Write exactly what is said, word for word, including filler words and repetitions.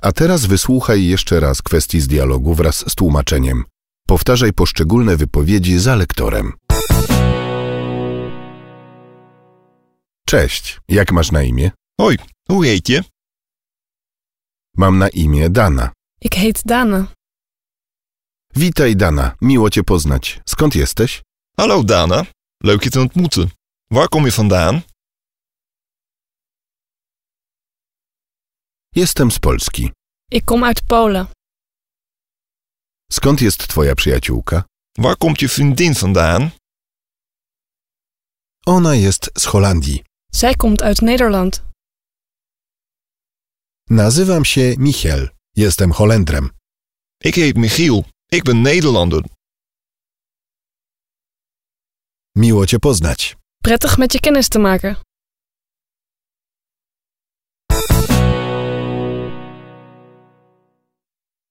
A teraz wysłuchaj jeszcze raz kwestii z dialogu wraz z tłumaczeniem. Powtarzaj poszczególne wypowiedzi za lektorem. Cześć, jak masz na imię? Hoi, hoe heet je? Mam na imię Dana. Ik heet Dana. Witaj Dana, miło cię poznać. Skąd jesteś? Hallo Dana, leuk je te ontmoeten. Waar kom je vandaan? Jestem z Polski. Ik kom uit Polen. Skąd jest twoja przyjaciółka? Waar komt je vriendin vandaan? Ona jest z Holandii. Zij komt uit Nederland. Nazywam się Michiel. Jestem Holendrem. Ik heet Michiel. Ik ben Nederlander. Miło cię poznać. Prettig met je kennis te maken.